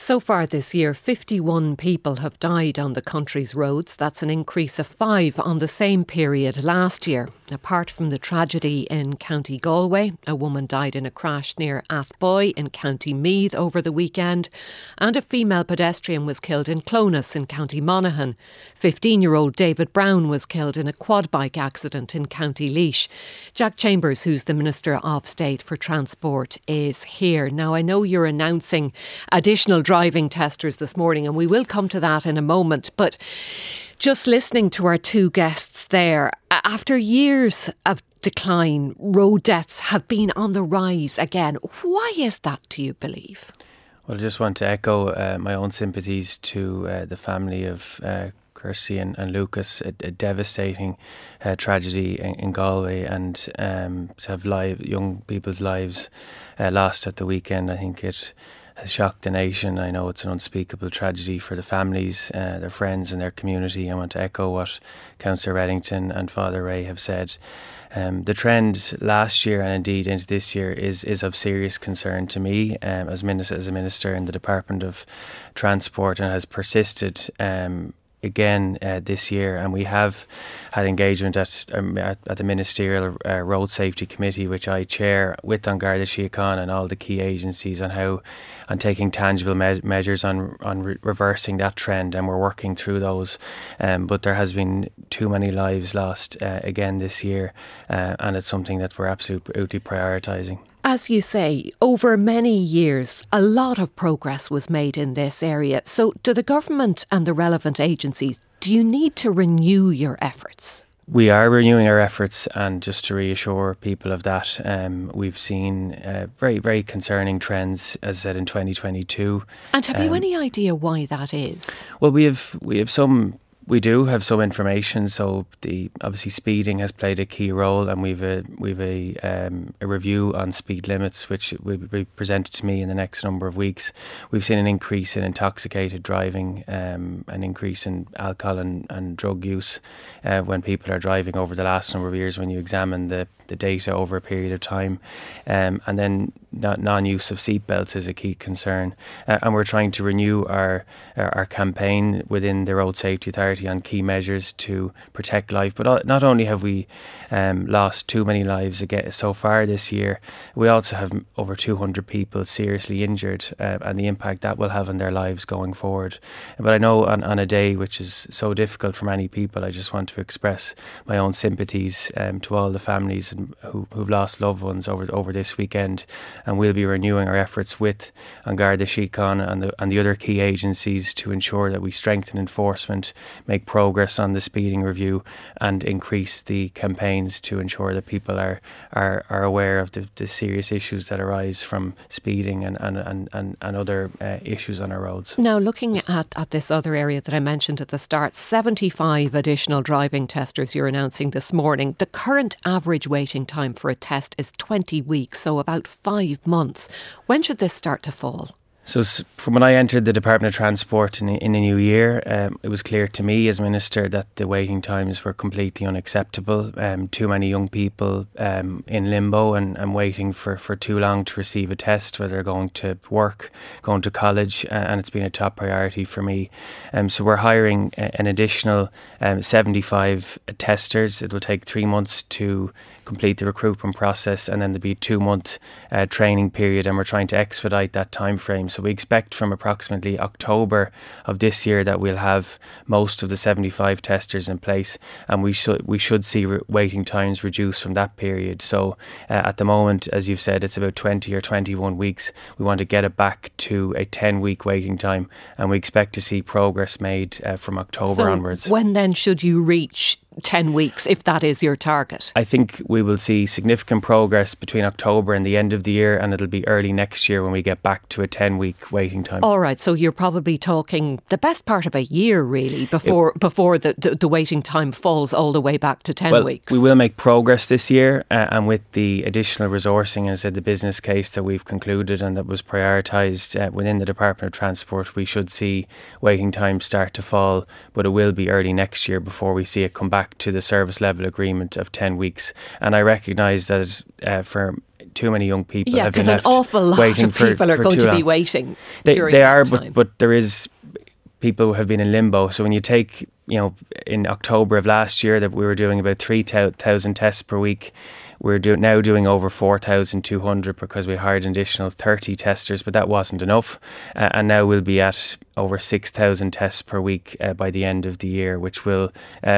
So far this year, 51 people have died on the country's roads. That's an increase of 5 on the same period last year. Apart from the tragedy in County Galway, a woman died in a crash near Athboy in County Meath over the weekend, and a female pedestrian was killed in Clonus in County Monaghan. 15-year-old David Brown was killed in a quad bike accident in County Laois. Jack Chambers, who's the Minister of State for Transport, is here. Now, I know you're announcing additional driving testers this morning, and we will come to that in a moment, but just listening to our two guests there, after years of decline, road deaths have been on the rise again. Why is that, do you believe? Well, I just want to echo my own sympathies to the family of Kirsty and Lucas, a devastating tragedy in Galway, and to have young people's lives lost at the weekend. I think it has shocked the nation. I know it's an unspeakable tragedy for the families, their friends and their community. I want to echo what Councillor Reddington and Father Ray have said. The trend last year and indeed into this year is of serious concern to me as a minister in the Department of Transport, and has persisted again this year, and we have had engagement at the Ministerial Road Safety Committee, which I chair, with An Garda Síochána and all the key agencies on taking tangible measures on reversing that trend, and we're working through those. But there has been too many lives lost again this year, and it's something that we're absolutely prioritising. As you say, over many years, a lot of progress was made in this area. So do the government and the relevant agencies, do you need to renew your efforts? We are renewing our efforts, and just to reassure people of that, we've seen very, very concerning trends, as I said, in 2022. And have you any idea why that is? Well, we do have some information. So obviously speeding has played a key role, and we've a review on speed limits, which will be presented to me in the next number of weeks. We've seen an increase in intoxicated driving, an increase in alcohol and drug use when people are driving over the last number of years, when you examine the data over a period of time. And then non-use of seatbelts is a key concern. And we're trying to renew our campaign within the Road Safety Authority on key measures to protect life. But not only have we lost too many lives again so far this year, we also have over 200 people seriously injured, and the impact that will have on their lives going forward. But I know on a day which is so difficult for many people, I just want to express my own sympathies to all the families who've lost loved ones over this weekend. And we'll be renewing our efforts with An Garda Síochána and the other key agencies to ensure that we strengthen enforcement, make progress on the speeding review, and increase the campaigns to ensure that people are aware of the serious issues that arise from speeding and other issues on our roads. Now, looking at this other area that I mentioned at the start, 75 additional driving testers you're announcing this morning. The current average waiting time for a test is 20 weeks, so about 5 months. When should this start to fall? So from when I entered the Department of Transport in the new year, it was clear to me as Minister that the waiting times were completely unacceptable. Too many young people in limbo and waiting for too long to receive a test, whether they're going to work, going to college, and it's been a top priority for me. So we're hiring an additional 75 testers. It will take 3 months to complete the recruitment process, and then there'll be a 2-month training period, and we're trying to expedite that time frame. So we expect from approximately October of this year that we'll have most of the 75 testers in place, and we should see waiting times reduce from that period. So at the moment, as you've said, it's about 20 or 21 weeks. We want to get it back to a 10-week waiting time, and we expect to see progress made from October onwards. When then should you reach 10 weeks, if that is your target? I think we will see significant progress between October and the end of the year, and it'll be early next year when we get back to a 10-week waiting time. All right, so you're probably talking the best part of a year, really, before the waiting time falls all the way back to 10 weeks. We will make progress this year, and with the additional resourcing, as I said, the business case that we've concluded and that was prioritised within the Department of Transport, we should see waiting times start to fall, but it will be early next year before we see it come back to the service level agreement of 10 weeks. And I recognise that for too many young people Yeah, have been because left an awful lot waiting of people are for going too to be long. waiting during They that are, time. but there is people who have been in limbo. So when you take, in October of last year that we were doing about 3,000 tests per week, we're now doing over 4,200 because we hired an additional 30 testers, but that wasn't enough. And now we'll be at over 6,000 tests per week by the end of the year, which will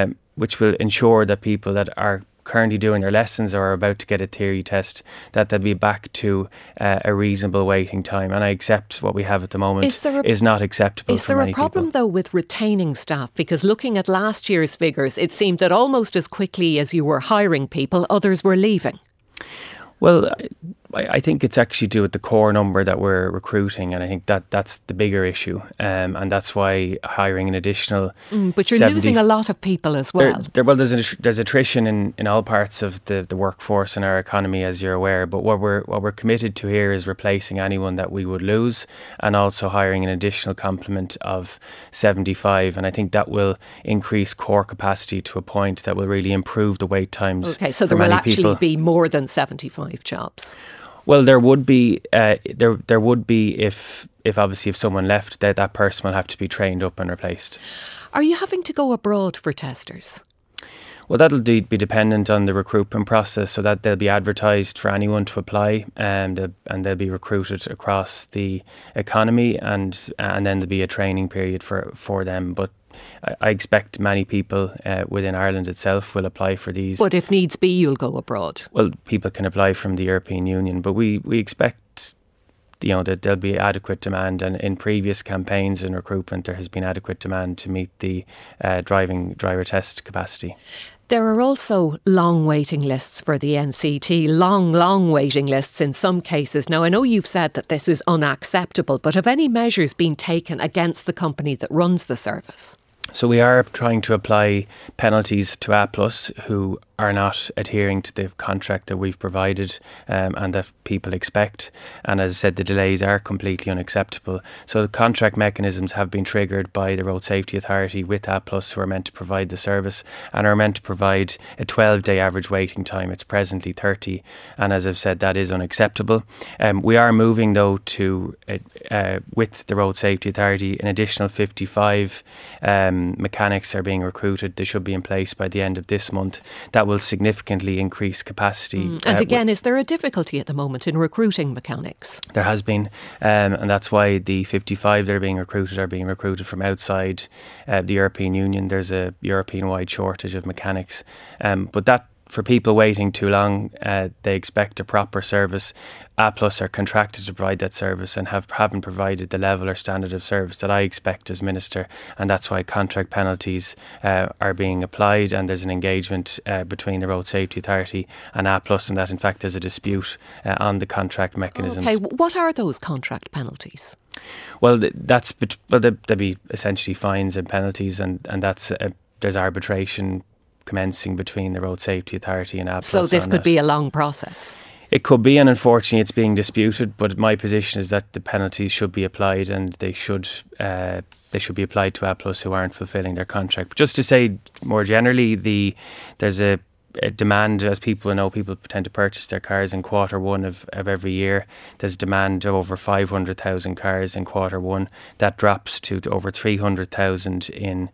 ensure that people that are currently doing their lessons or are about to get a theory test, that they'll be back to a reasonable waiting time. And I accept what we have at the moment is not acceptable for many people. Is there a problem, though, with retaining staff? Because looking at last year's figures, it seemed that almost as quickly as you were hiring people, others were leaving. Well, I think it's actually to do with the core number that we're recruiting, and I think that's the bigger issue, and that's why hiring an additional. But you're losing a lot of people as well. There's attrition in all parts of the workforce in our economy, as you're aware. But what we're committed to here is replacing anyone that we would lose, and also hiring an additional complement of 75, and I think that will increase core capacity to a point that will really improve the wait times. Okay, so for there will many actually people. be more than 75 jobs. Well, there would be there would be if obviously if someone left, that person will have to be trained up and replaced. Are you having to go abroad for testers? Well, that'll be dependent on the recruitment process, so that they'll be advertised for anyone to apply, and they'll be recruited across the economy, and then there'll be a training period for them. But I expect many people within Ireland itself will apply for these. But if needs be, you'll go abroad. Well, people can apply from the European Union, but we expect that there'll be adequate demand, and in previous campaigns and recruitment there has been adequate demand to meet the driver test capacity. There are also long waiting lists for the NCT, long waiting lists in some cases. Now, I know you've said that this is unacceptable, but have any measures been taken against the company that runs the service? So we are trying to apply penalties to A+, who are not adhering to the contract that we've provided and that people expect. And as I said, the delays are completely unacceptable. So the contract mechanisms have been triggered by the Road Safety Authority with A+, who are meant to provide the service and are meant to provide a 12-day average waiting time. It's presently 30. And as I've said, that is unacceptable. We are moving, though, to, with the Road Safety Authority, an additional 55 mechanics are being recruited. They should be in place by the end of this month. That will significantly increase capacity. And again, is there a difficulty at the moment in recruiting mechanics? There has been, and that's why the 55 that are being recruited from outside the European Union. There's a European-wide shortage of mechanics, but that, for people waiting too long, they expect a proper service. A+ are contracted to provide that service and haven't provided the level or standard of service that I expect as Minister, and that's why contract penalties are being applied, and there's an engagement between the Road Safety Authority and A+, and that in fact there's a dispute on the contract mechanisms. Okay, what are those contract penalties? Well, there'll be essentially fines and penalties, and that's there's arbitration commencing between the Road Safety Authority and A+. So this could be a long process. It could be, and unfortunately it's being disputed, but my position is that the penalties should be applied, and they should be applied to A+ who aren't fulfilling their contract. But just to say more generally, there's a demand, as people know, people tend to purchase their cars in Q1 of every year. There's demand of over 500,000 cars in Q1. That drops to over 300,000 in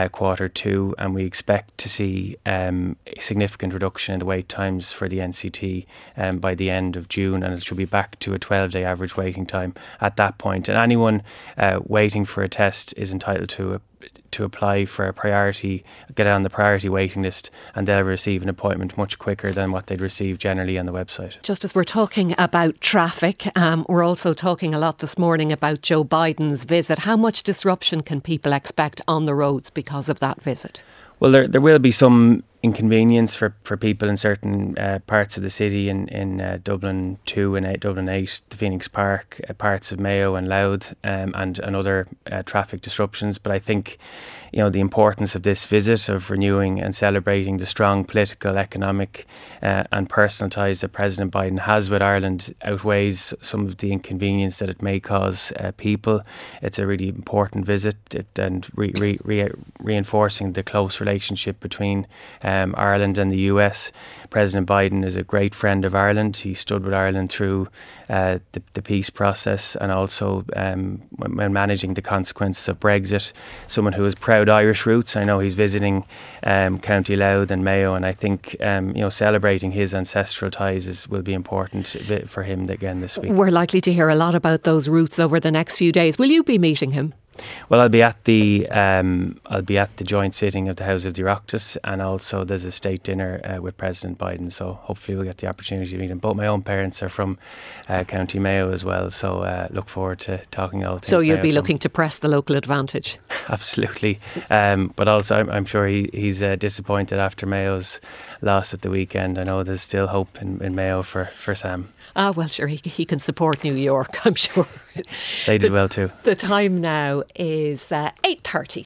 Q2, and we expect to see a significant reduction in the wait times for the NCT by the end of June, and it should be back to a 12-day average waiting time at that point. And anyone waiting for a test is entitled to apply for a priority, get on the priority waiting list, and they'll receive an appointment much quicker than what they'd receive generally on the website. Just as we're talking about traffic, we're also talking a lot this morning about Joe Biden's visit. How much disruption can people expect on the roads because of that visit? Well, there will be some inconvenience for people in certain parts of the city, in Dublin 2 and Dublin 8, the Phoenix Park, parts of Mayo and Louth, and other traffic disruptions. But I think, the importance of this visit, of renewing and celebrating the strong political, economic and personal ties that President Biden has with Ireland outweighs some of the inconvenience that it may cause people. It's a really important visit, and reinforcing the close relationship between Ireland and the US. President Biden is a great friend of Ireland. He stood with Ireland through the peace process, and also when managing the consequences of Brexit. Someone who has proud Irish roots. I know he's visiting County Louth and Mayo, and I think celebrating his ancestral ties will be important for him again this week. We're likely to hear a lot about those roots over the next few days. Will you be meeting him? Well, I'll be at the joint sitting of the House of the Oireachtas, and also there's a state dinner with President Biden. So hopefully we'll get the opportunity to meet him. Both my own parents are from County Mayo as well, so look forward to talking all things. So you'll Mayo be looking to press the local advantage. Absolutely, but also I'm sure he's disappointed after Mayo's loss at the weekend. I know there's still hope in Mayo for Sam. Well, sure, he can support New York, I'm sure. They did well too. The time now is 8:30.